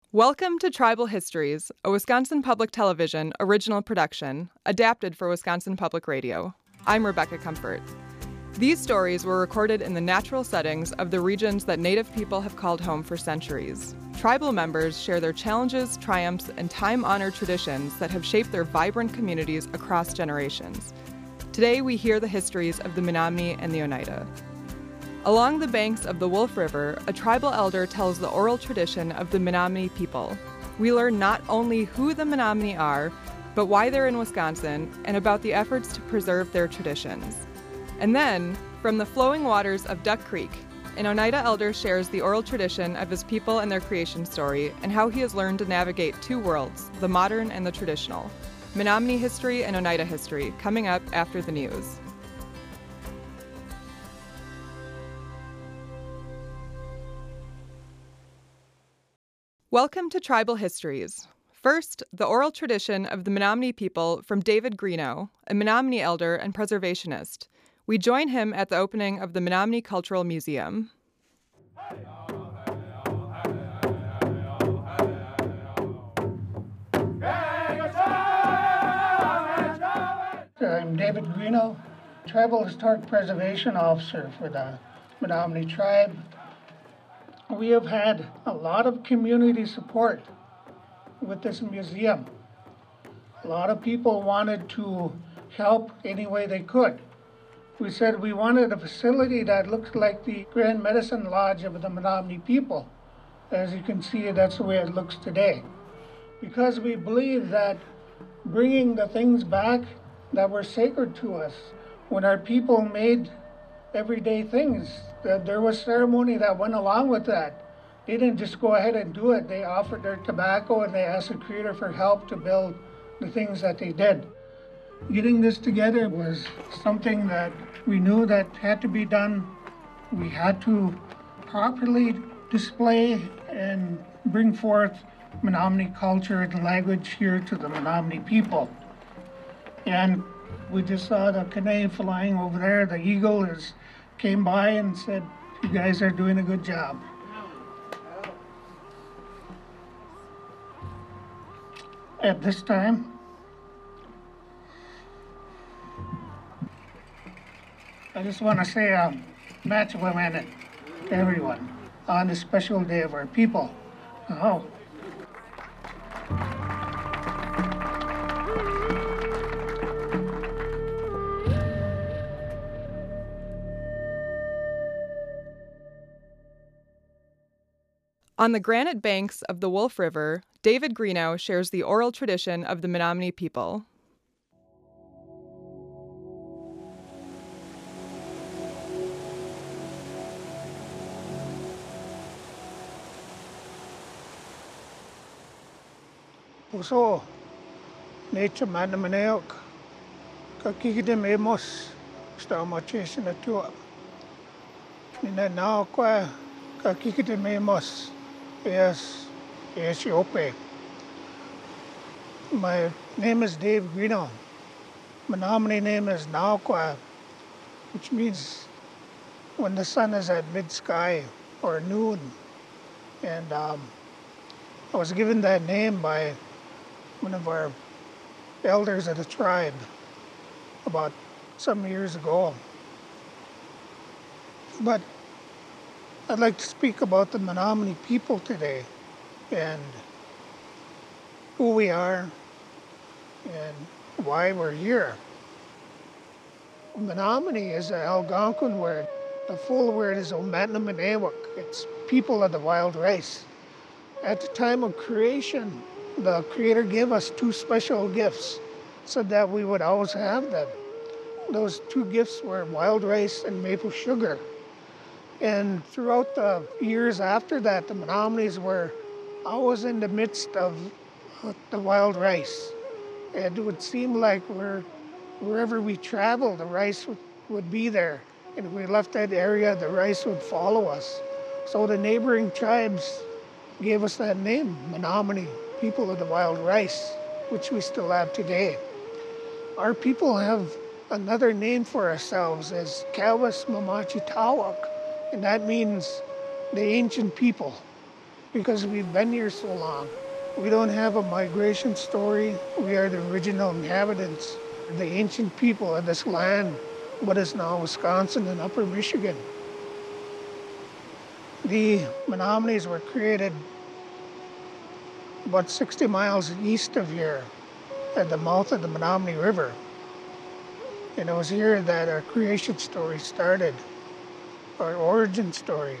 Welcome to Tribal Histories, a Wisconsin Public Television original production, adapted for Wisconsin Public Radio. I'm Rebecca Comfort. These stories were recorded in the natural settings of the regions that Native people have called home for centuries. Tribal members share their challenges, triumphs, and time-honored traditions that have shaped their vibrant communities across generations. Today, we hear the histories of the Menominee and the Oneida. Along the banks of the Wolf River, a tribal elder tells the oral tradition of the Menominee people. We learn not only who the Menominee are, but why they're in Wisconsin, and about the efforts to preserve their traditions. And then, from the flowing waters of Duck Creek, an Oneida elder shares the oral tradition of his people and their creation story, and how he has learned to navigate two worlds, the modern and the traditional. Menominee history and Oneida history, coming up after the news. Welcome to Tribal Histories. First, the oral tradition of the Menominee people from David Greeno, a Menominee elder and preservationist. We join him at the opening of the Menominee Cultural Museum. I'm David Greeno, Tribal Historic Preservation Officer for the Menominee Tribe. We have had a lot of community support with this museum. A lot of people wanted to help any way they could. We said we wanted a facility that looks like the Grand Medicine Lodge of the Menominee people. As you can see, that's the way it looks today. Because we believe that bringing the things back that were sacred to us, when our people made everyday things, that there was ceremony that went along with that. They didn't just go ahead and do it. They offered their tobacco and they asked the Creator for help to build the things that they did. Getting this together was something that we knew that had to be done. We had to properly display and bring forth Menominee culture and language here to the Menominee people. And we just saw the Kane flying over there. The eagle came by and said, "You guys are doing a good job." At this time, I just want to say match women to everyone on this special day of our people. Oh. On the granite banks of the Wolf River, David Greeno shares the oral tradition of the Menominee people. Puso, nature manamaneok, kakikidem emos, staumaches na tua. Nina nao kwa kakikidem emos. Yes, Yope. My name is Dave Greeno. Menominee name is Naokwa, which means when the sun is at mid-sky or noon. And I was given that name by one of our elders of the tribe about some years ago. But I'd like to speak about the Menominee people today and who we are and why we're here. Menominee is an Algonquin word. The full word is Omatnamanewak. It's people of the wild race. At the time of creation, the Creator gave us two special gifts so that we would always have them. Those two gifts were wild rice and maple sugar. And throughout the years after that, the Menominees were always in the midst of the wild rice. And it would seem like wherever we traveled, the rice would be there. And if we left that area, the rice would follow us. So the neighboring tribes gave us that name, Menominee, people of the wild rice, which we still have today. Our people have another name for ourselves as Kawas Mamachitawak. And that means the ancient people. because we've been here so long. We don't have a migration story. We are the original inhabitants, the ancient people of this land, what is now Wisconsin and Upper Michigan. The Menomonies were created about 60 miles east of here at the mouth of the Menominee River. And it was here that our creation story started, our origin story.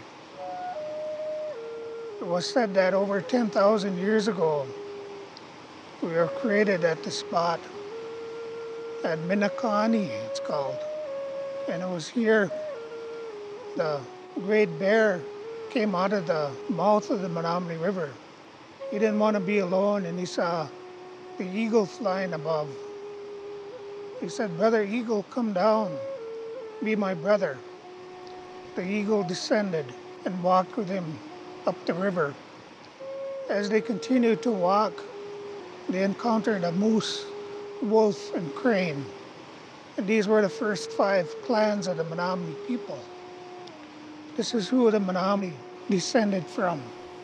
It was said that over 10,000 years ago, we were created at the spot at Minnekahni, it's called. And it was here the Great Bear came out of the mouth of the Menominee River. He didn't want to be alone, and he saw the eagle flying above. He said, "Brother Eagle, come down, be my brother." The eagle descended and walked with him up the river. As they continued to walk, they encountered a moose, wolf, and crane. And these were the first 5 clans of the Menominee people. This is who the Menominee descended from.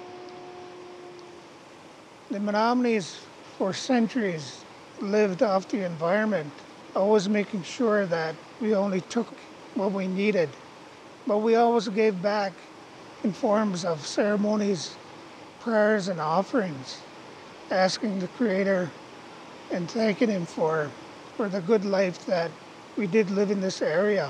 The Menominees, for centuries, lived off the environment, always making sure that we only took what we needed. But we always gave back in forms of ceremonies, prayers, and offerings, asking the Creator and thanking Him for the good life that we did live in this area.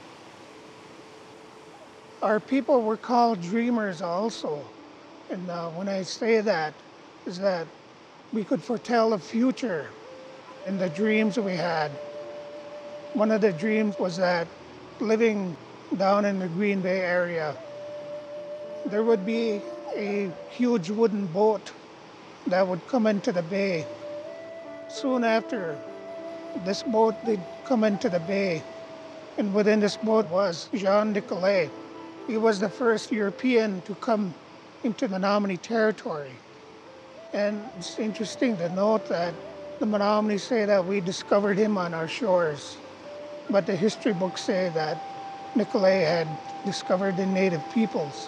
Our people were called dreamers also. And when I say that, is that we could foretell the future in the dreams we had. One of the dreams was that living down in the Green Bay area, there would be a huge wooden boat that would come into the bay. Soon after, this boat did come into the bay, and within this boat was Jean Nicolet. He was the first European to come into Menominee territory. And it's interesting to note that the Menominee say that we discovered him on our shores, but the history books say that Nicolet had discovered the native peoples.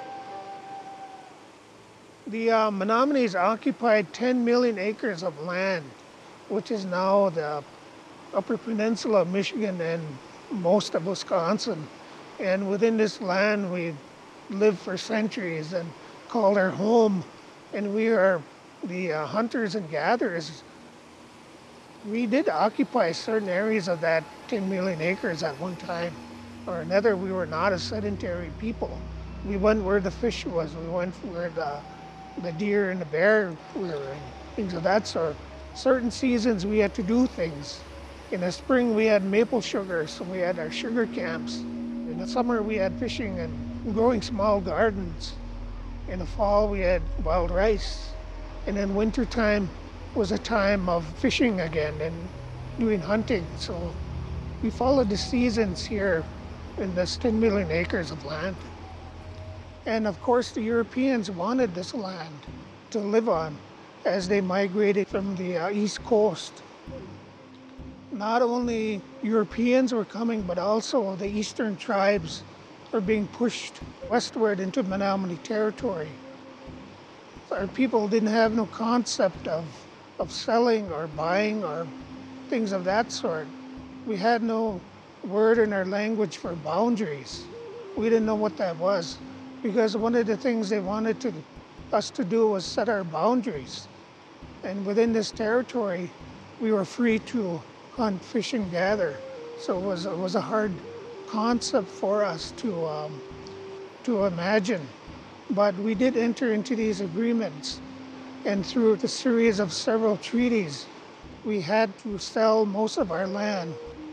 The Menominees occupied 10 million acres of land, which is now the Upper Peninsula of Michigan and most of Wisconsin. And within this land, we lived for centuries and called our home. And we are the hunters and gatherers. We did occupy certain areas of that 10 million acres at one time or another. We were not a sedentary people. We went where the fish was. We went where the deer and the bear were and things of that sort. Certain seasons we had to do things. In the spring we had maple sugar, so we had our sugar camps. In the summer we had fishing and growing small gardens. In the fall we had wild rice. And in wintertime was a time of fishing again and doing hunting. So we followed the seasons here in this 10 million acres of land. And of course the Europeans wanted this land to live on as they migrated from the East Coast. Not only Europeans were coming, but also the eastern tribes were being pushed westward into Menominee territory. Our people didn't have no concept of selling or buying or things of that sort. We had no word in our language for boundaries. We didn't know what that was, because one of the things they wanted us to do was set our boundaries. And within this territory, we were free to hunt, fish, and gather. So it was a hard concept for us to imagine. But we did enter into these agreements, and through the series of several treaties, we had to sell most of our land.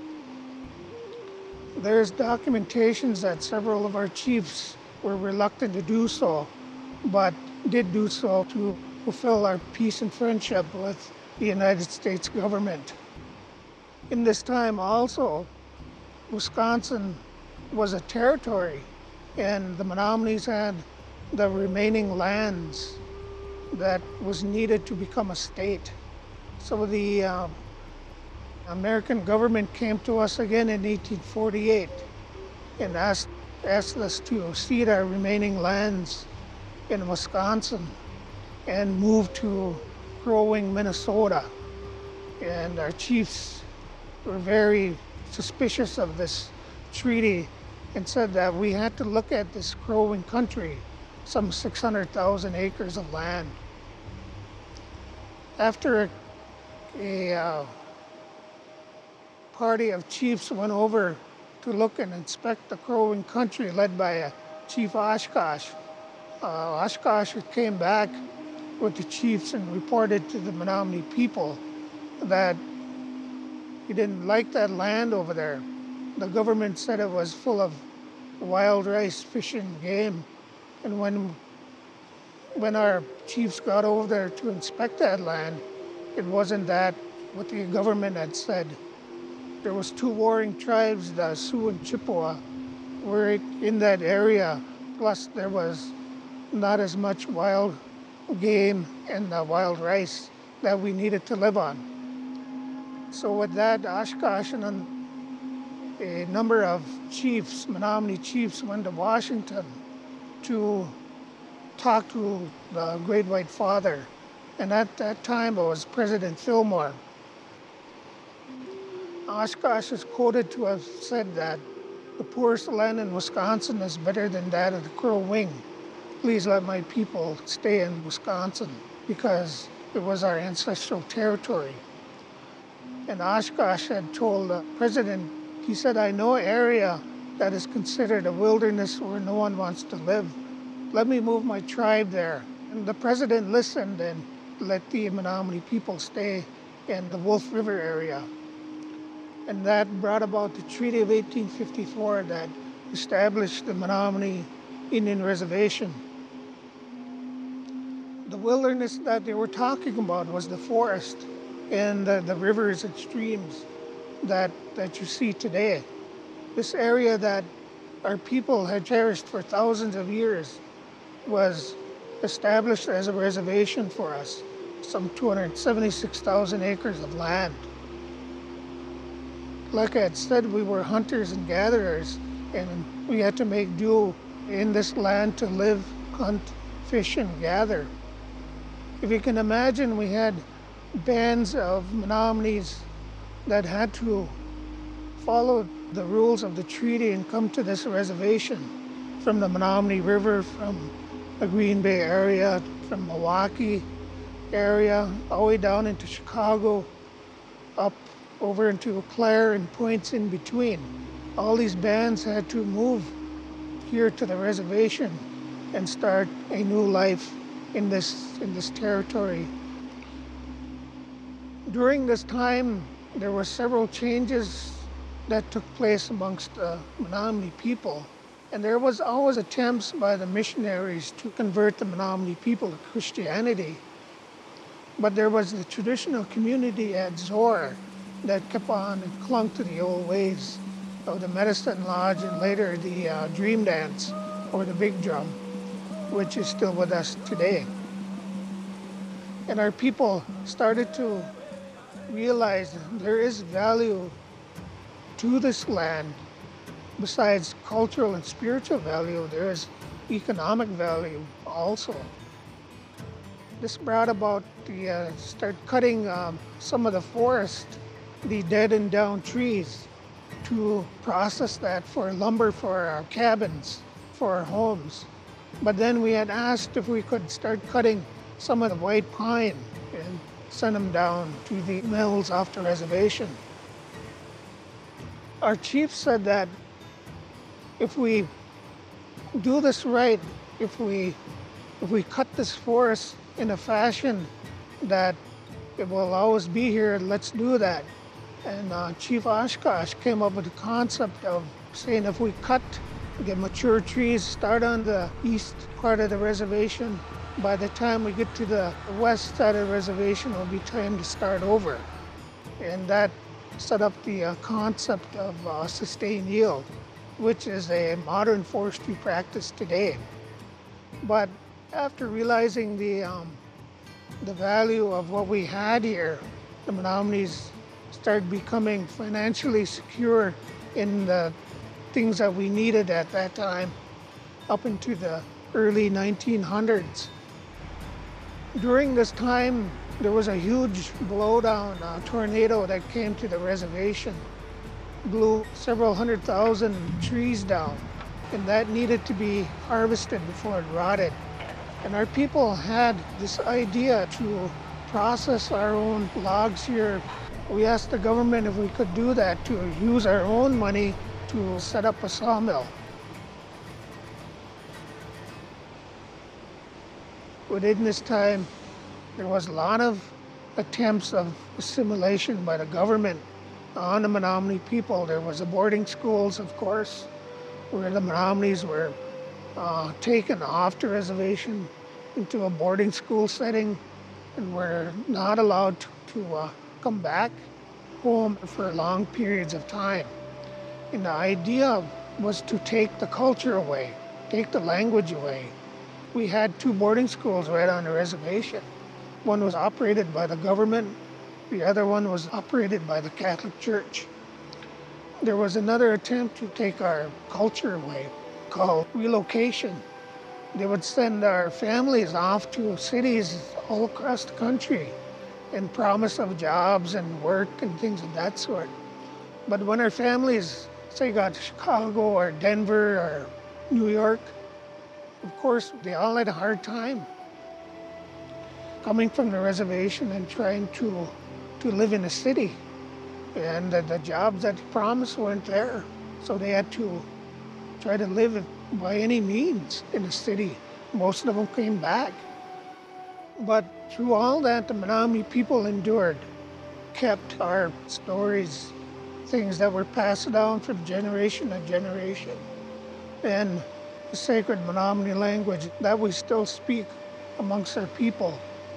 There's documentations that several of our chiefs were reluctant to do so, but did do so to fulfill our peace and friendship with the United States government. In this time also, Wisconsin was a territory, and the Menominees had the remaining lands that was needed to become a state. So the American government came to us again in 1848 and asked us to cede our remaining lands in Wisconsin and moved to Crow Wing, Minnesota. And our chiefs were very suspicious of this treaty and said that we had to look at this Crow Wing country, some 600,000 acres of land. After a party of chiefs went over to look and inspect the Crow Wing country led by Chief Oshkosh, Oshkosh came back with the chiefs and reported to the Menominee people that he didn't like that land over there. The government said it was full of wild rice, fish, and game. And when our chiefs got over there to inspect that land, it wasn't that what the government had said. There was two warring tribes, the Sioux and Chippewa, were in that area. Plus there was not as much wild game and wild rice that we needed to live on. So with that, Oshkosh and a number of chiefs, Menominee chiefs, went to Washington to talk to the Great White Father. And at that time, it was President Fillmore. Oshkosh is quoted to have said that the poorest land in Wisconsin is better than that of the Crow Wing. Please let my people stay in Wisconsin, because it was our ancestral territory. And Oshkosh had told the president, he said, I know an area that is considered a wilderness where no one wants to live. Let me move my tribe there. And the president listened and let the Menominee people stay in the Wolf River area. And that brought about the Treaty of 1854 that established the Menominee Indian Reservation. The wilderness that they were talking about was the forest and the rivers and streams that you see today. This area that our people had cherished for thousands of years was established as a reservation for us, some 276,000 acres of land. Like I had said, we were hunters and gatherers, and we had to make do in this land to live, hunt, fish, and gather. If you can imagine, we had bands of Menominees that had to follow the rules of the treaty and come to this reservation from the Menominee River, from the Green Bay area, from Milwaukee area, all the way down into Chicago, up over into Eau Claire and points in between. All these bands had to move here to the reservation and start a new life in this territory. During this time, there were several changes that took place amongst the Menominee people. And there was always attempts by the missionaries to convert the Menominee people to Christianity. But there was the traditional community at Zoar that kept on and clung to the old ways of the Medicine Lodge and later the Dream Dance or the Big Drum, which is still with us today. And our people started to realize there is value to this land. Besides cultural and spiritual value, there is economic value also. This brought about the start cutting some of the forest, the dead and down trees, to process that for lumber for our cabins, for our homes. But then we had asked if we could start cutting some of the white pine and send them down to the mills off the reservation. Our chief said that if we do this right, if we cut this forest in a fashion that it will always be here, let's do that. And Chief Oshkosh came up with the concept of saying if we cut the mature trees, start on the east part of the reservation, by the time we get to the west side of the reservation, it'll be time to start over. And that set up the concept of sustained yield, which is a modern forestry practice today. But after realizing the value of what we had here, the Menominees started becoming financially secure in the things that we needed at that time, up into the early 1900s. During this time, there was a huge blowdown, a tornado that came to the reservation, blew several 100,000 trees down, and that needed to be harvested before it rotted. And our people had this idea to process our own logs here. We asked the government if we could do that, to use our own money to set up a sawmill. Within this time, there was a lot of attempts of assimilation by the government on the Menominee people. There was the boarding schools, of course, where the Menominees were taken off the reservation into a boarding school setting and were not allowed to come back home for long periods of time. And the idea was to take the culture away, take the language away. We had 2 boarding schools right on the reservation. One was operated by the government, the other one was operated by the Catholic Church. There was another attempt to take our culture away called relocation. They would send our families off to cities all across the country and promise of jobs and work and things of that sort. But when our families, say, got to Chicago or Denver or New York, of course, they all had a hard time coming from the reservation and trying to live in a city. And the jobs that they promised weren't there. So they had to try to live by any means in the city. Most of them came back. But through all that, the Menominee people endured, kept our stories, things that were passed down from generation to generation. And the sacred Menominee language that we still speak amongst our people.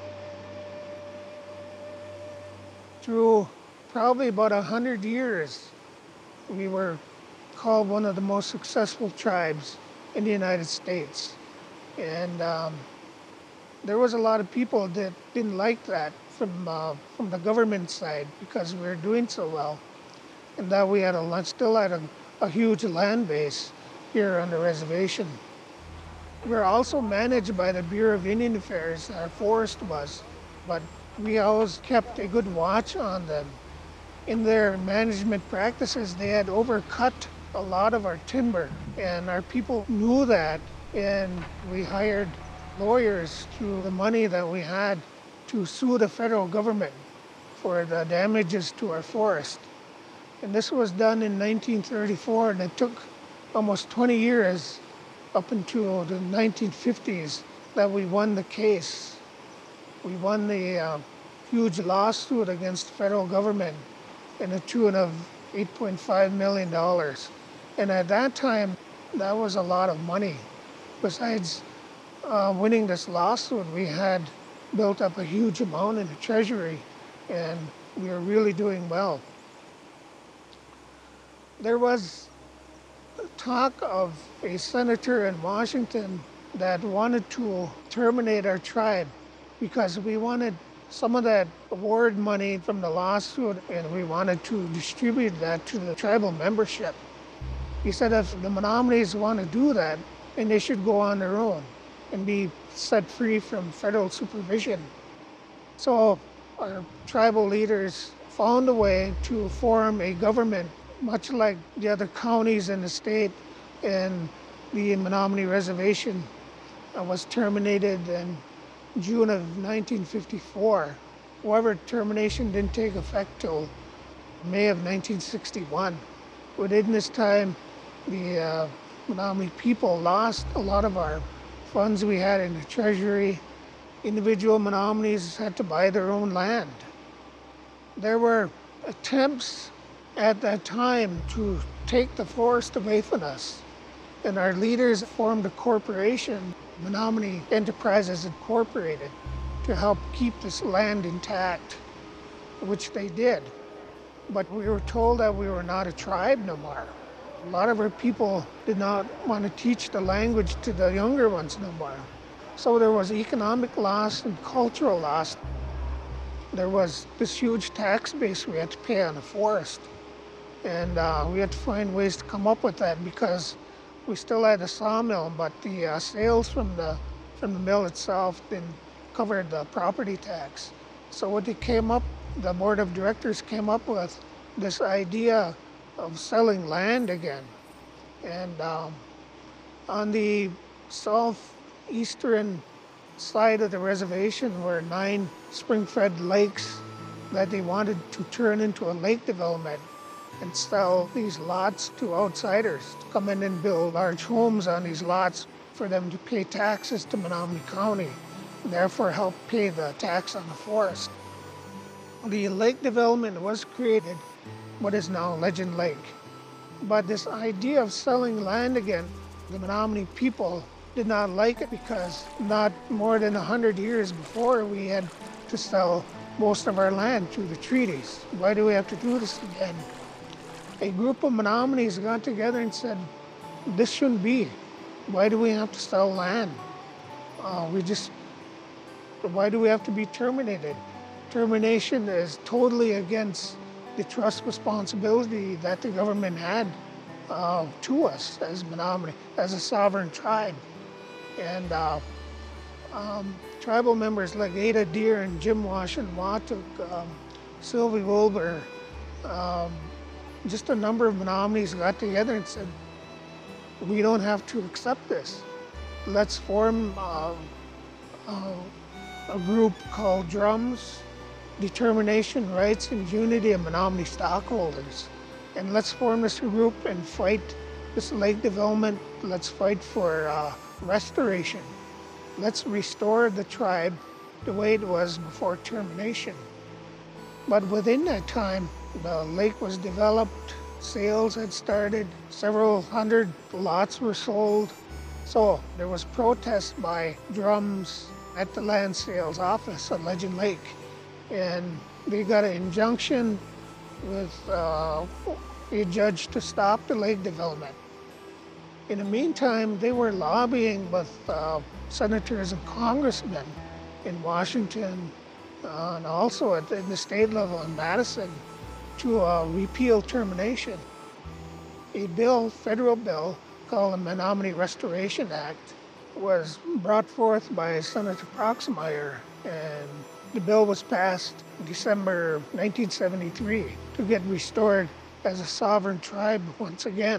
Through probably about 100 years, we were called one of the most successful tribes in the United States. And there was a lot of people that didn't like that from the government side because we were doing so well. And that we still had a huge land base here on the reservation. We're also managed by the Bureau of Indian Affairs, our forest was, but we always kept a good watch on them. In their management practices, they had overcut a lot of our timber, and our people knew that, and we hired lawyers through the money that we had to sue the federal government for the damages to our forest. And this was done in 1934, and it took almost 20 years up until the 1950s that we won the case. We won the huge lawsuit against the federal government in a tune of $8.5 million. And at that time, that was a lot of money. Besides winning this lawsuit, we had built up a huge amount in the treasury, and we were really doing well. There was talk of a senator in Washington that wanted to terminate our tribe because we wanted some of that award money from the lawsuit and we wanted to distribute that to the tribal membership. He said if the Menominees want to do that, then they should go on their own and be set free from federal supervision. So our tribal leaders found a way to form a government much like the other counties in the state, and the Menominee Reservation was terminated in June of 1954. However, termination didn't take effect till May of 1961. Within this time, the Menominee people lost a lot of our funds we had in the treasury. Individual Menominees had to buy their own land. There were attempts at that time to take the forest away from us. And our leaders formed a corporation, Menominee Enterprises Incorporated, to help keep this land intact, which they did. But we were told that we were not a tribe no more. A lot of our people did not want to teach the language to the younger ones no more. So there was economic loss and cultural loss. There was this huge tax base we had to pay on the forest. And we had to find ways to come up with that because We still had a sawmill, but the sales from the mill itself didn't cover the property tax. So what the board of directors came up with this idea of selling land again. And on the southeastern side of the reservation were 9 spring-fed lakes that they wanted to turn into a lake development and sell these lots to outsiders to come in and build large homes on these lots for them to pay taxes to Menominee County, and therefore help pay the tax on the forest. The lake development was created, what is now Legend Lake. But this idea of selling land again, the Menominee people did not like it because not more than 100 years before we had to sell most of our land through the treaties. Why do we have to do this again? A group of Menominees got together and said, this shouldn't be. Why do we have to sell land? Why do we have to be terminated? Termination is totally against the trust responsibility that the government had to us as Menominee, as a sovereign tribe. And tribal members like Ada Deer and Jim Washin-Watuk, Sylvie Wilbur, just a number of Menominees got together and said, we don't have to accept this. Let's form a group called DRUMS, Determination, Rights, and Unity of Menominee Stockholders. And let's form this group and fight this lake development. Let's fight for restoration. Let's restore the tribe the way it was before termination. But within that time, the lake was developed, sales had started, several hundred lots were sold. So there was protest by DRUMS at the land sales office at Legend Lake. And they got an injunction with a judge to stop the lake development. In the meantime, they were lobbying with senators and congressmen in Washington and also at the state level in Madison to repeal termination. A federal bill called the Menominee Restoration Act was brought forth by Senator Proxmire, and the bill was passed in December 1973 to get restored as a sovereign tribe once again.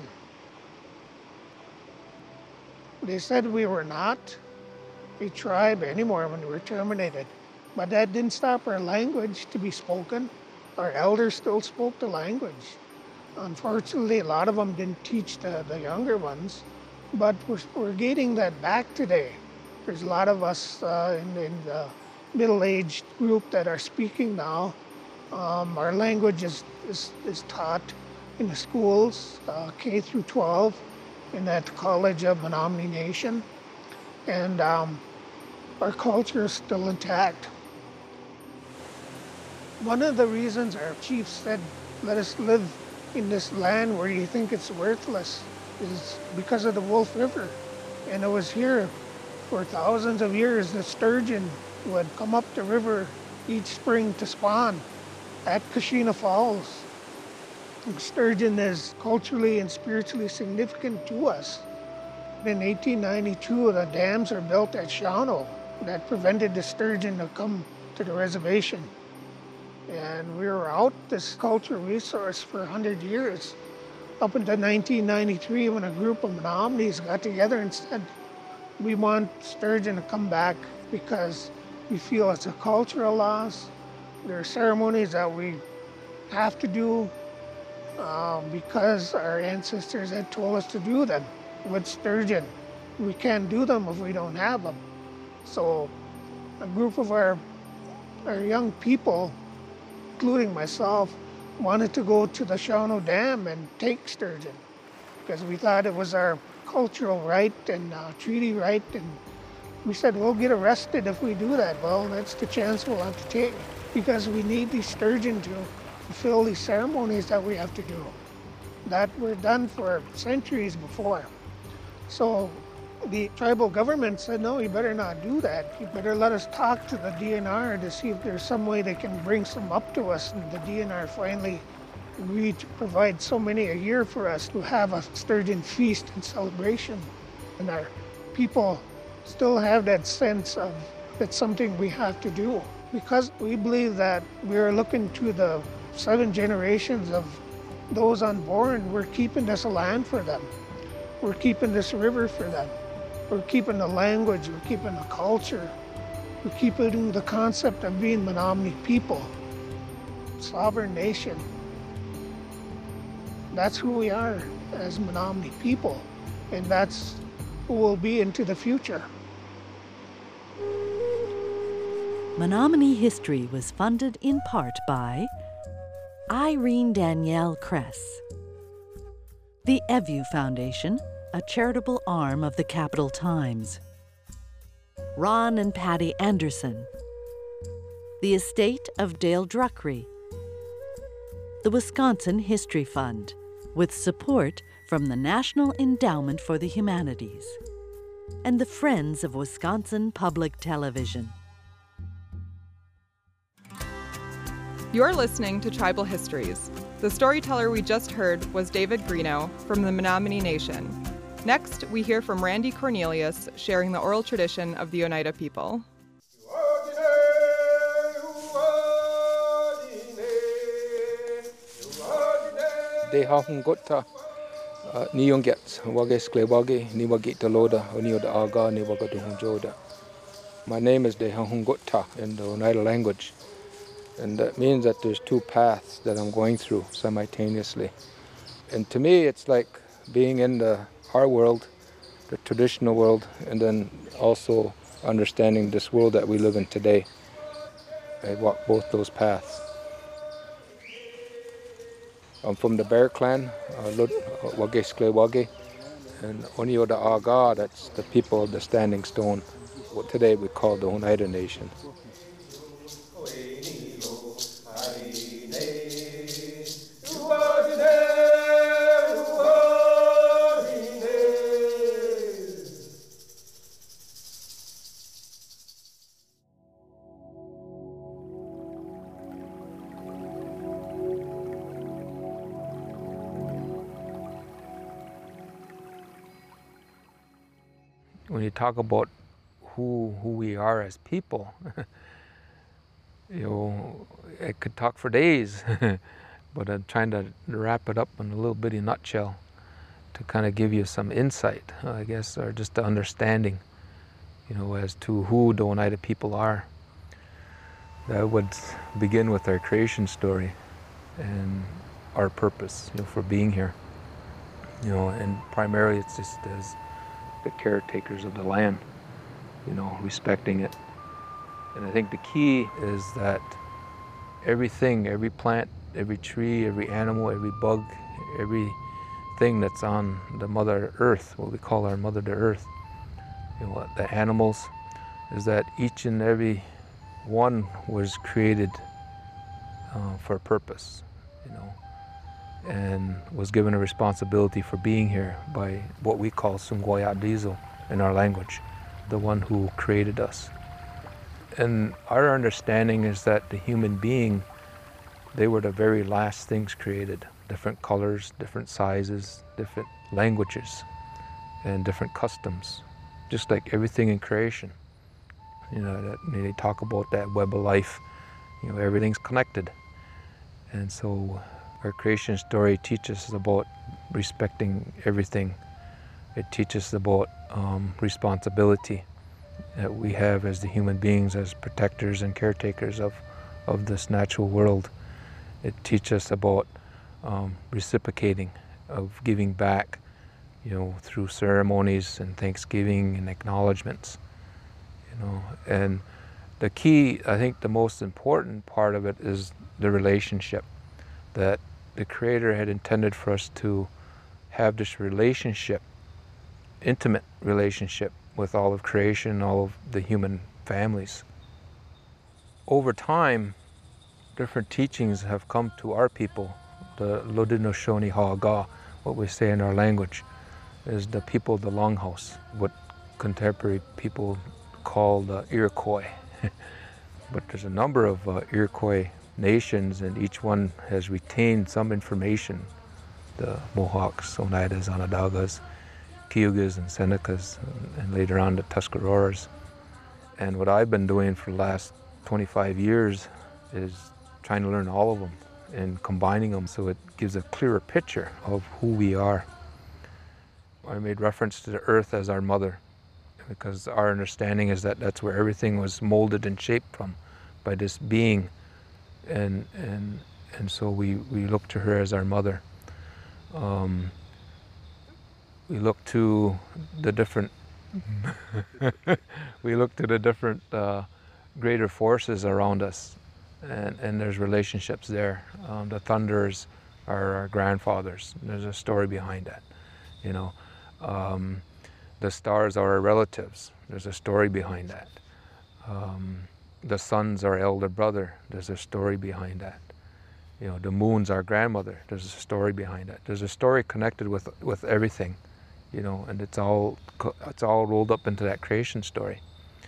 They said we were not a tribe anymore when we were terminated, but that didn't stop our language to be spoken. Our elders still spoke the language. Unfortunately, a lot of them didn't teach the younger ones, but we're getting that back today. There's a lot of us in the middle-aged group that are speaking now. Our language is taught in the schools, K through 12, in that College of Menominee Nation, and our culture is still intact. One of the reasons our chief said, let us live in this land where you think it's worthless, is because of the Wolf River. And it was here for thousands of years. The sturgeon would come up the river each spring to spawn at Kashina Falls. Sturgeon is culturally and spiritually significant to us. In 1892, the dams are built at Shawano that prevented the sturgeon to come to the reservation. And we were out this cultural resource for 100 years, up until 1993 when a group of Menominees got together and said, we want sturgeon to come back because we feel it's a cultural loss. There are ceremonies that we have to do because our ancestors had told us to do them with sturgeon. We can't do them if we don't have them. So a group of our young people, including myself, wanted to go to the Shawano Dam and take sturgeon because we thought it was our cultural right and treaty right. And we said, we'll get arrested if we do that. Well, that's the chance we'll have to take because we need these sturgeon to fulfill these ceremonies that we have to do that were done for centuries before. So the tribal government said, no, you better not do that. You better let us talk to the DNR to see if there's some way they can bring some up to us. And the DNR finally We provide so many a year for us to have a sturgeon feast and celebration. And our people still have that sense of that's something we have to do. Because we believe that we're looking to the 7 generations of those unborn, we're keeping this land for them. We're keeping this river for them. We're keeping the language, we're keeping the culture. We're keeping the concept of being Menominee people, sovereign nation. That's who we are as Menominee people, and that's who we'll be into the future. Menominee History was funded in part by Irene Danielle Kress, the Evu Foundation, a charitable arm of the Capital Times, Ron and Patty Anderson, the estate of Dale Druckery, the Wisconsin History Fund, with support from the National Endowment for the Humanities, and the Friends of Wisconsin Public Television. You're listening to Tribal Histories. The storyteller we just heard was David Greeno from the Menominee Nation. Next, we hear from Randy Cornelius sharing the oral tradition of the Oneida people. Dehahungota Niyongets Wages Klewagi Niwagit Loda Onioda Aga Niwagaduhunjoda. My name is Dehahungota in the Oneida language, and that means that there's 2 paths that I'm going through simultaneously. And to me, it's like being in our world, the traditional world, and then also understanding this world that we live in today. I walk both those paths. I'm from the Bear Clan, Wages Klewagi, and Onioda Aga, that's the people of the Standing Stone, what today we call the Oneida Nation. When you talk about who we are as people, I could talk for days, but I'm trying to wrap it up in a little bitty nutshell to kind of give you some insight, I guess, or just the understanding, as to who the Oneida people are. That would begin with our creation story and our purpose, for being here. And primarily it's just as the caretakers of the land, respecting it. And I think the key is that everything, every plant, every tree, every animal, every bug, everything that's on the Mother Earth, what we call our Mother to Earth, the animals, is that each and every one was created for a purpose, and was given a responsibility for being here by what we call Sungwayat Diesel in our language, the one who created us. And our understanding is that the human being, they were the very last things created. Different colors, different sizes, different languages, and different customs, just like everything in creation. That they talk about that web of life, everything's connected. And so our creation story teaches us about respecting everything. It teaches us about responsibility that we have as the human beings, as protectors and caretakers of this natural world. It teaches us about reciprocating, of giving back, through ceremonies and thanksgiving and acknowledgments. And the key, I think the most important part of it is the relationship, that the Creator had intended for us to have this relationship, intimate relationship with all of creation, all of the human families. Over time, different teachings have come to our people. The Lodinoshoni Ha'aga, what we say in our language, is the people of the Longhouse, what contemporary people call the Iroquois. But there's a number of Iroquois nations, and each one has retained some information. The Mohawks, Oneidas, Onondagas, Cayugas, and Senecas, and later on the Tuscaroras. And what I've been doing for the last 25 years is trying to learn all of them and combining them so it gives a clearer picture of who we are. I made reference to the earth as our mother, because our understanding is that that's where everything was molded and shaped from, by this being. And so we look to her as our mother. We look to the different greater forces around us, and there's relationships there. The thunders are our grandfathers. There's a story behind that, you know. The stars are our relatives. There's a story behind that. The sun's our elder brother. There's a story behind that. You know, the moon's our grandmother. There's a story behind that. There's a story connected with everything, you know, and it's all rolled up into that creation story.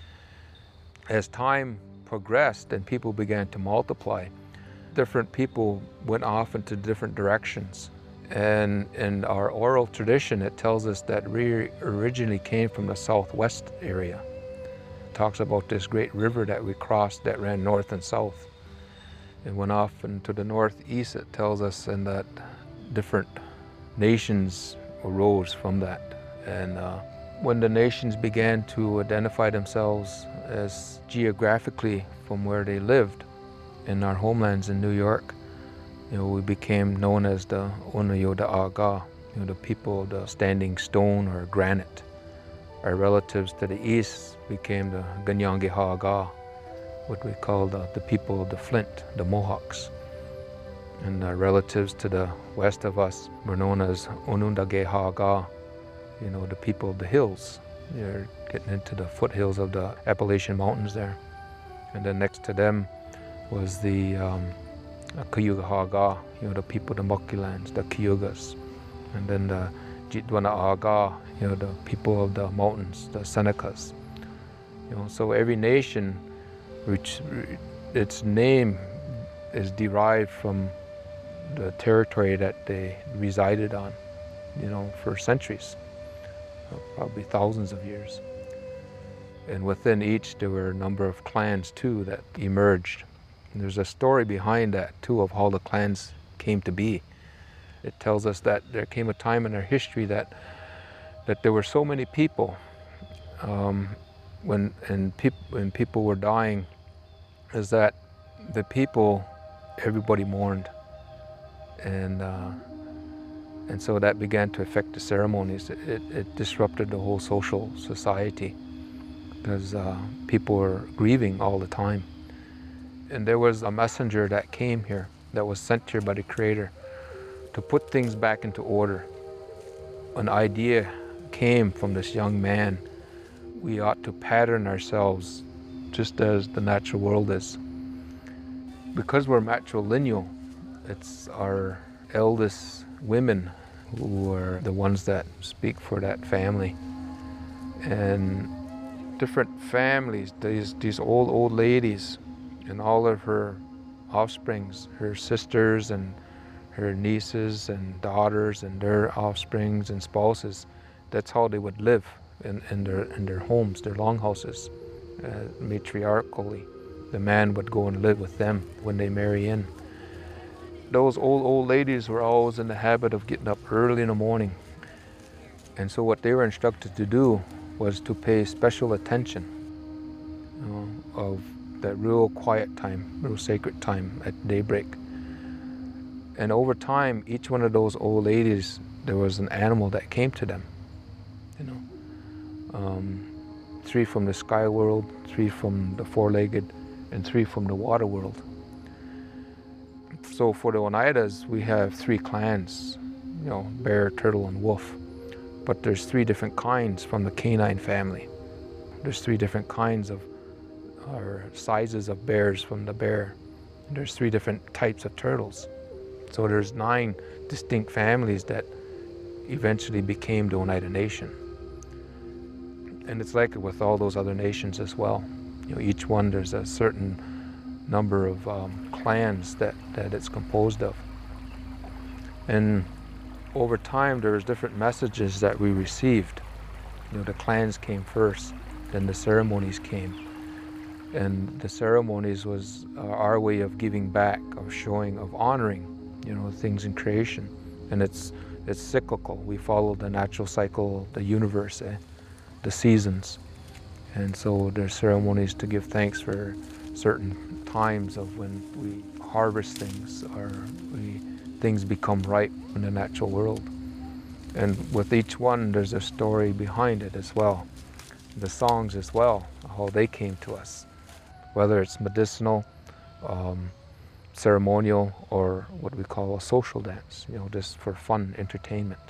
As time progressed and people began to multiply, different people went off into different directions. And in our oral tradition, it tells us that we originally came from the southwest area. It talks about this great river that we crossed that ran north and south. It went off into the northeast, it tells us, and that different nations arose from that. And when the nations began to identify themselves as geographically from where they lived in our homelands in New York, you know, we became known as the Onoyo da Aga, you know, the people of the standing stone or granite. Our relatives to the east became the Ganyange Ha'aga, what we call the people of the flint, the Mohawks. And our relatives to the west of us were known as Onundage Ha'aga, you know, the people of the hills. They're getting into the foothills of the Appalachian Mountains there. And then next to them was the Cayuga Ha'aga, you know, the people of the Moki lands, the Cayugas. And then the Jitwana Ha'aga, you know, the people of the mountains, the Senecas. You know, so every nation, which its name is derived from the territory that they resided on, you know, for centuries, probably thousands of years. And within each, there were a number of clans too that emerged. And there's a story behind that too of how the clans came to be. It tells us that there came a time in our history that there were so many people, when people were dying, is that the people, everybody mourned, and so that began to affect the ceremonies. It disrupted the whole social society because people were grieving all the time. And there was a messenger that came here, that was sent here by the Creator to put things back into order. An idea came from this young man. We ought to pattern ourselves just as the natural world is. Because we're matrilineal, it's our eldest women who are the ones that speak for that family. And different families, these old ladies and all of her offsprings, her sisters and her nieces and daughters and their offsprings and spouses, that's how they would live in their homes, their longhouses, matriarchally. The man would go and live with them when they marry in. Those old ladies were always in the habit of getting up early in the morning. And so what they were instructed to do was to pay special attention, you know, of that real quiet time, real sacred time at daybreak. And over time, each one of those old ladies, there was an animal that came to them, you know. 3 from the sky world, 3 from the four-legged, and 3 from the water world. So for the Oneidas, we have 3 clans, you know, bear, turtle, and wolf. But there's 3 different kinds from the canine family. There's 3 different kinds of, or sizes of bears from the bear. And there's 3 different types of turtles. So there's 9 distinct families that eventually became the Oneida Nation. And it's like it with all those other nations as well. You know, each one, there's a certain number of clans that it's composed of. And over time, there was different messages that we received. The clans came first, then the ceremonies came. And the ceremonies was our way of giving back, of showing, of honoring, things in creation. And it's cyclical. We follow the natural cycle, the universe, the seasons. And so there's ceremonies to give thanks for certain times of when we harvest things or things become ripe in the natural world. And with each one, there's a story behind it as well. The songs as well, how they came to us, whether it's medicinal, ceremonial, or what we call a social dance, just for fun, entertainment.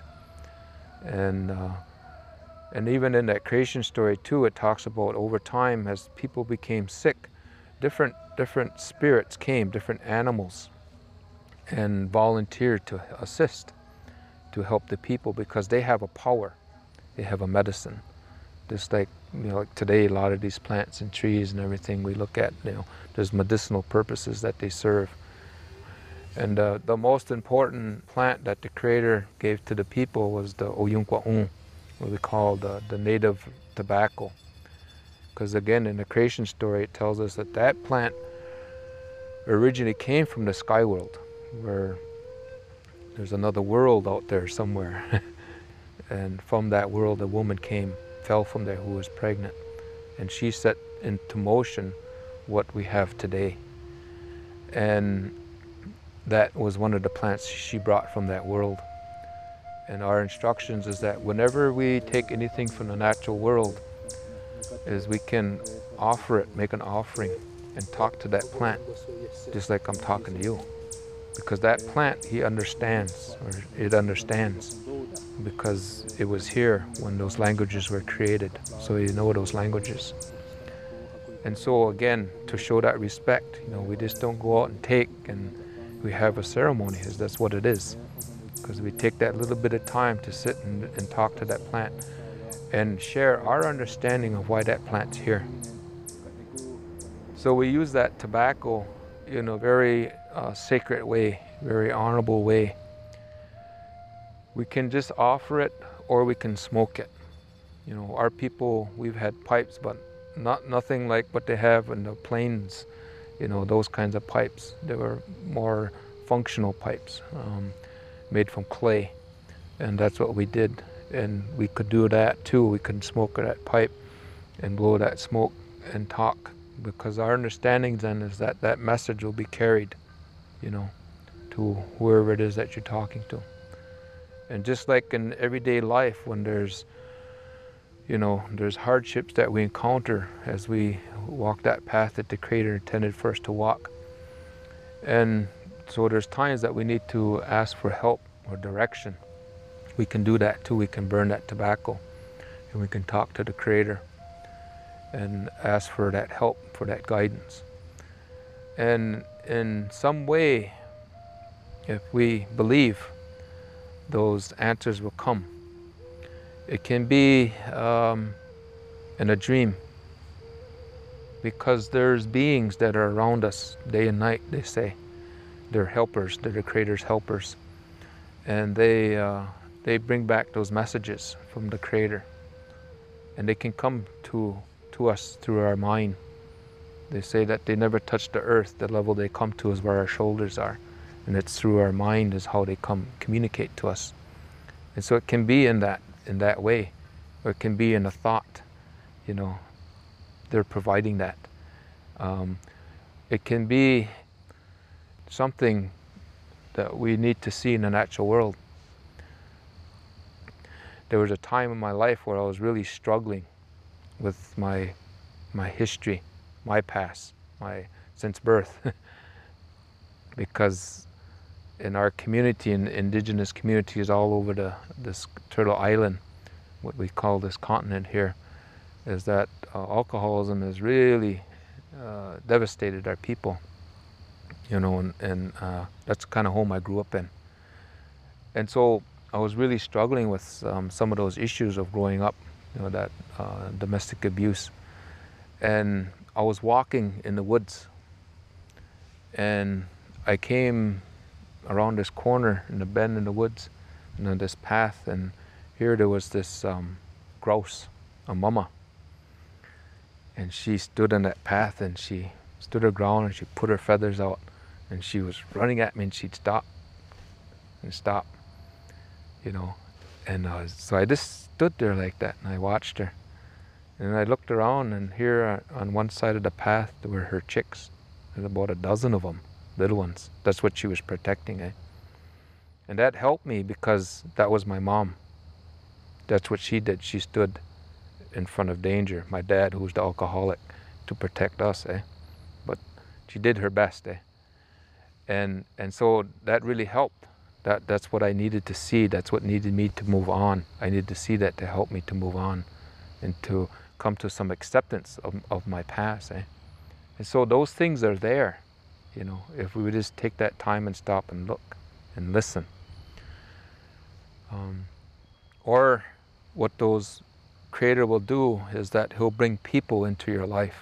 And even in that creation story too, it talks about over time, as people became sick, different spirits came, different animals, and volunteered to assist, to help the people, because they have a power, they have a medicine. Just like, like today, a lot of these plants and trees and everything we look at, there's medicinal purposes that they serve. And the most important plant that the Creator gave to the people was the Oyunkwa'un, what we call the native tobacco. Because again, in the creation story, it tells us that that plant originally came from the sky world, where there's another world out there somewhere. And from that world, a woman fell from there who was pregnant. And she set into motion what we have today. And that was one of the plants she brought from that world. And our instructions is that whenever we take anything from the natural world, is we can offer it, make an offering, and talk to that plant, just like I'm talking to you. Because that plant, he understands, or it understands, because it was here when those languages were created, so you know those languages. And so again, to show that respect, we just don't go out and take, and we have a ceremony, as that's what it is. Because we take that little bit of time to sit and talk to that plant and share our understanding of why that plant's here. So we use that tobacco in a very sacred way, very honorable way. We can just offer it, or we can smoke it. Our people, we've had pipes, but nothing like what they have in the plains, those kinds of pipes. They were more functional pipes, made from clay, and that's what we did. And we could do that too. We could smoke that pipe and blow that smoke and talk, because our understanding then is that that message will be carried, to whoever it is that you're talking to. And just like in everyday life, when there's hardships that we encounter as we walk that path that the Creator intended for us to walk. And so there's times that we need to ask for help or direction. We can do that too. We can burn that tobacco, and we can talk to the Creator and ask for that help, for that guidance. And in some way, if we believe, those answers will come. It can be in a dream, because there's beings that are around us day and night, they say. They're helpers, they're the Creator's helpers. And they bring back those messages from the Creator. And they can come to us through our mind. They say that they never touch the earth. The level they come to is where our shoulders are. And it's through our mind is how they communicate to us. And so it can be in that way, or it can be in a thought. They're providing that. It can be something that we need to see in the natural world. There was a time in my life where I was really struggling with my history, my past, since birth, because in our community, in indigenous communities all over this Turtle Island, what we call this continent here, is that alcoholism has really devastated our people, and that's the kind of home I grew up in. And so I was really struggling with some of those issues of growing up, that domestic abuse. And I was walking in the woods, And I came around this corner in the bend in the woods, and on this path, and here there was this grouse, a mama. And she stood on that path, and she stood her ground, and she put her feathers out, and she was running at me, and she'd stop and stop, you know. And so I just stood there like that, and I watched her. And I looked around, and here on one side of the path there were her chicks. There's about a dozen of them, little ones. That's what she was protecting, eh? And that helped me because that was my mom. That's what she did. She stood in front of danger, my dad, who was the alcoholic, to protect us, eh? But she did her best, eh? And so that really helped. That's what I needed to see. That's what needed me to move on. I needed to see that to help me to move on and to come to some acceptance of my past, eh? And so those things are there, you know, if we would just take that time and stop and look and listen. Or what those Creator will do is that He'll bring people into your life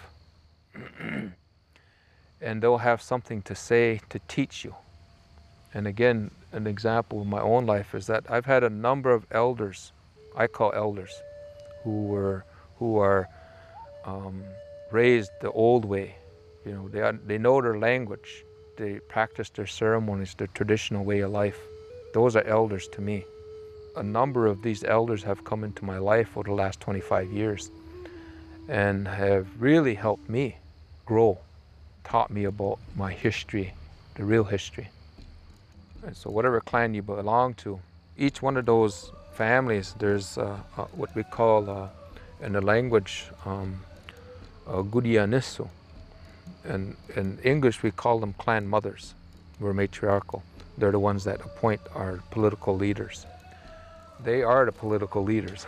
and they'll have something to say to teach you. And again, an example of my own life is that I've had a number of elders, I call elders, who are raised the old way. You know, they know their language, they practice their ceremonies, their traditional way of life. Those are elders to me. A number of these elders have come into my life over the last 25 years and have really helped me grow, taught me about my history, the real history. And so whatever clan you belong to, each one of those families, there's what we call in the language Gudianisu. And in English we call them clan mothers. We're matriarchal. They're the ones that appoint our political leaders. They are the political leaders.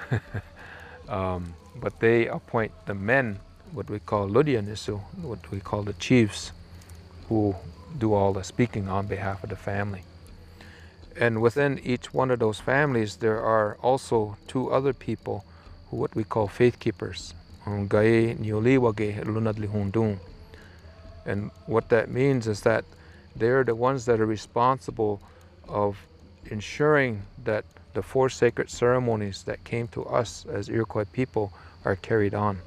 But they appoint the men, what we call Ludianisu, what we call the chiefs, who do all the speaking on behalf of the family. And within each one of those families, there are also two other people who what we call faith keepers. And what that means is that they're the ones that are responsible of ensuring that the four sacred ceremonies that came to us as Iroquois people are carried on.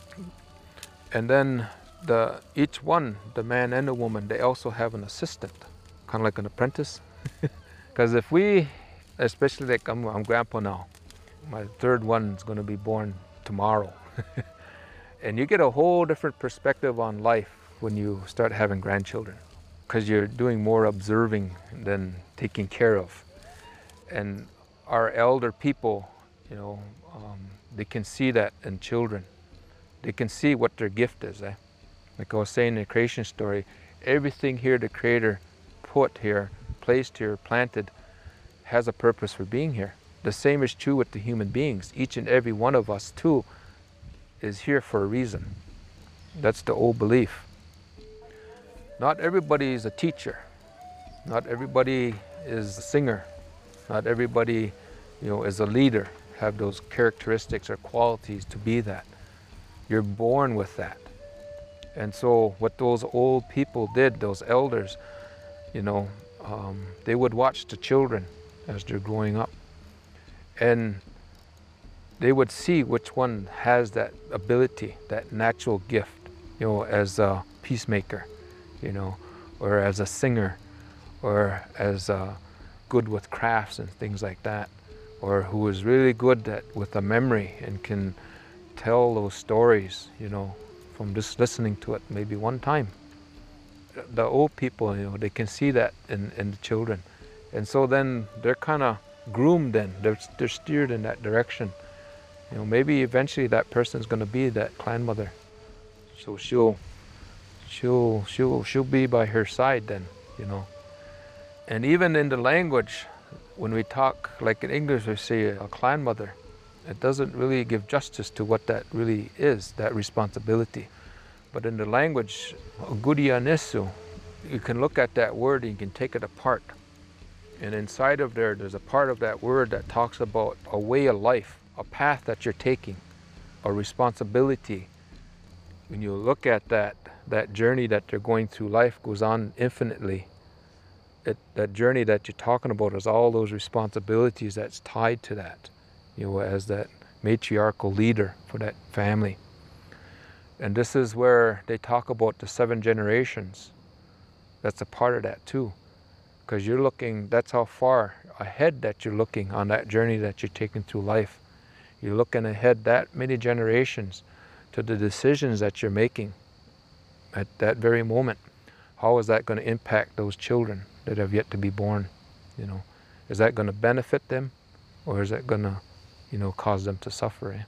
And then each one, the man and the woman, they also have an assistant, kind of like an apprentice. Because if we, especially like I'm grandpa now, my third one is going to be born tomorrow. And you get a whole different perspective on life when you start having grandchildren, because you're doing more observing than taking care of. And our elder people, you know, they can see that in children. They can see what their gift is. Like I was saying in the creation story, everything here the Creator put here, placed here, planted, has a purpose for being here. The same is true with the human beings. Each and every one of us too is here for a reason. That's the old belief. Not everybody is a teacher. Not everybody is a singer. Not everybody, you know, is a leader, have those characteristics or qualities to be that. You're born with that. And so what those old people did, those elders, you know, they would watch the children as they're growing up. And they would see which one has that ability, that natural gift, you know, as a peacemaker, you know, or as a singer, or as good with crafts and things like that, or who is really good with a memory and can tell those stories, you know, from just listening to it maybe one time. The old people, you know, they can see that in the children. And so then they're kind of groomed then, they're steered in that direction. You know, maybe eventually that person's going to be that clan mother. So she'll be by her side then, you know. And even in the language, when we talk, like in English, we say a clan mother, it doesn't really give justice to what that really is, that responsibility. But in the language, Gudianisu, you can look at that word and you can take it apart. And inside of there's a part of that word that talks about a way of life, a path that you're taking, a responsibility. When you look at that, that journey that they're going through life goes on infinitely. That journey that you're talking about is all those responsibilities that's tied to that, as that matriarchal leader for that family. And this is where they talk about the 7 generations. That's a part of that too, because that's how far ahead that you're looking on that journey that you're taking through life. You're looking ahead that many generations to the decisions that you're making at that very moment. How is that going to impact those children that have yet to be born? Is that going to benefit them, or is that going to, cause them to suffer?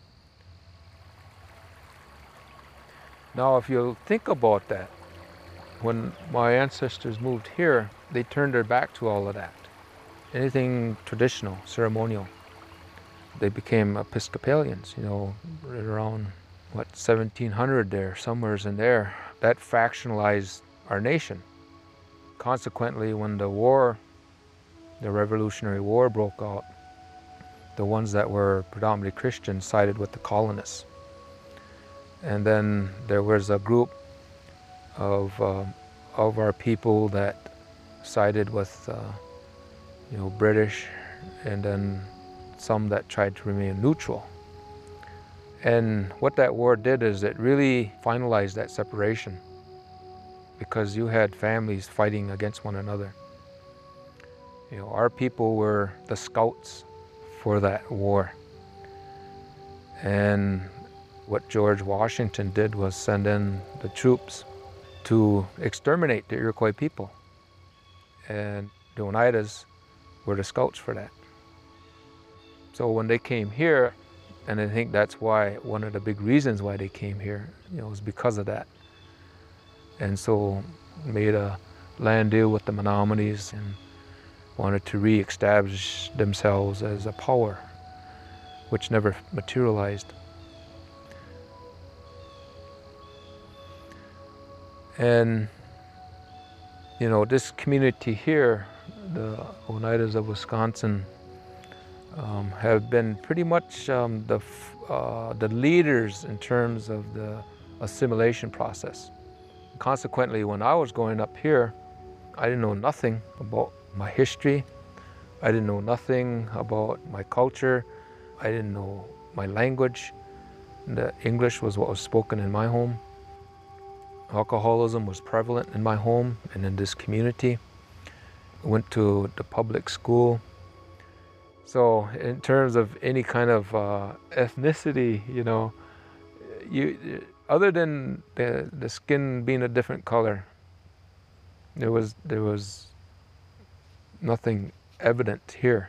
Now, if you think about that, when my ancestors moved here, they turned their back to all of that. Anything traditional, ceremonial. They became Episcopalians, right around, 1700 there, somewheres in there. That fractionalized our nation. Consequently, when the Revolutionary War broke out, the ones that were predominantly Christian sided with the colonists. And then there was a group of our people that sided with, British, and then some that tried to remain neutral. And what that war did is it really finalized that separation, because you had families fighting against one another. Our people were the scouts for that war. And what George Washington did was send in the troops to exterminate the Iroquois people. And the Oneidas were the scouts for that. So when they came here, and I think that's why, one of the big reasons why they came here, was because of that. And so made a land deal with the Menominees and wanted to re-establish themselves as a power, which never materialized. And, this community here, the Oneidas of Wisconsin, have been pretty much the leaders in terms of the assimilation process. Consequently, when I was growing up here, I didn't know nothing about my history. I didn't know nothing about my culture. I didn't know my language. The English was what was spoken in my home. Alcoholism was prevalent in my home and in this community. I went to the public school. So in terms of any kind of ethnicity, other than the skin being a different color, there was nothing evident here.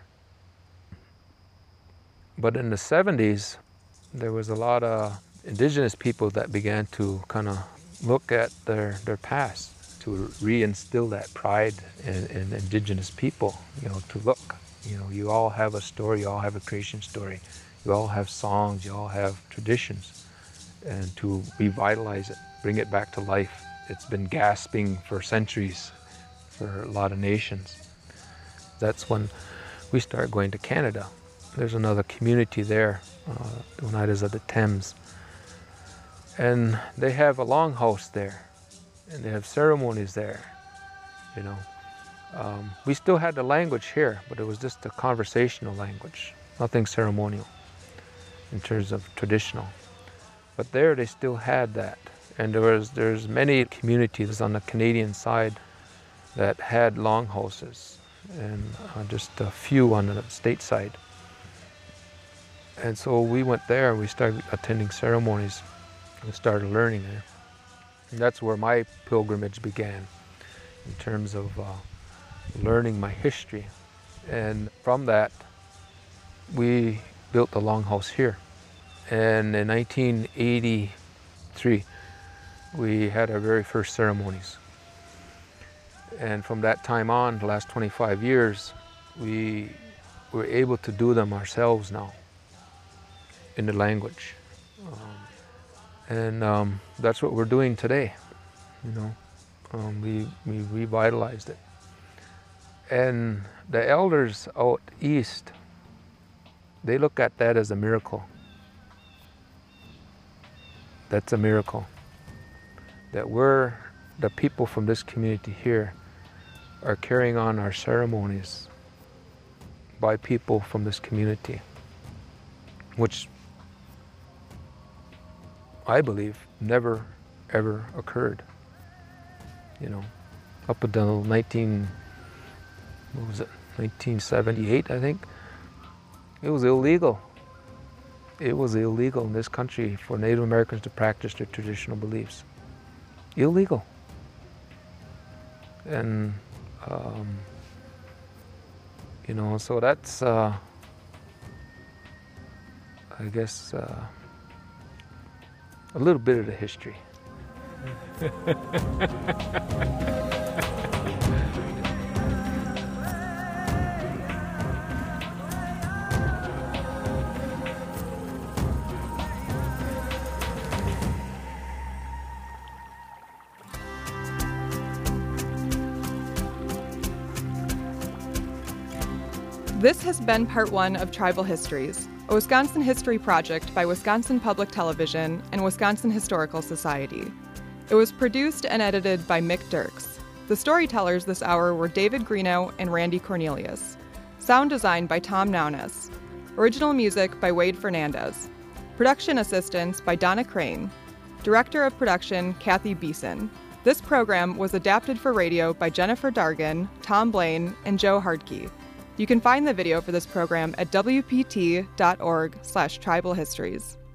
But in the 70s, there was a lot of indigenous people that began to kind of look at their past, to reinstill that pride in indigenous people, to look. You all have a story, you all have a creation story, you all have songs, you all have traditions, and to revitalize it, bring it back to life. It's been gasping for centuries for a lot of nations. That's when we start going to Canada. There's another community there, the Oneidas of the Thames. And they have a longhouse there, and they have ceremonies there, We still had the language here, but it was just a conversational language, nothing ceremonial in terms of traditional. But there they still had that. And there's many communities on the Canadian side that had longhouses, and just a few on the state side. And so we went there, we started attending ceremonies, and started learning there. And that's where my pilgrimage began, in terms of learning my history. And from that, we built the longhouse here. And in 1983, we had our very first ceremonies. And from that time on, the last 25 years, we were able to do them ourselves now in the language. That's what we're doing today, we revitalized it. And the elders out east, they look at that as a miracle. That's a miracle. that the people from this community here are carrying on our ceremonies by people from this community, which I believe never ever occurred. Up until 1978, I think, it was illegal. It was illegal in this country for Native Americans to practice their traditional beliefs. Illegal. And, so that's, I guess, a little bit of the history. This has been part one of Tribal Histories, a Wisconsin history project by Wisconsin Public Television and Wisconsin Historical Society. It was produced and edited by Mick Dirks. The storytellers this hour were David Greeno and Randy Cornelius. Sound design by Tom Naunes. Original music by Wade Fernandez. Production assistance by Donna Crane. Director of production, Kathy Beeson. This program was adapted for radio by Jennifer Dargan, Tom Blaine, and Joe Hardkey. You can find the video for this program at wpt.org/tribalhistories.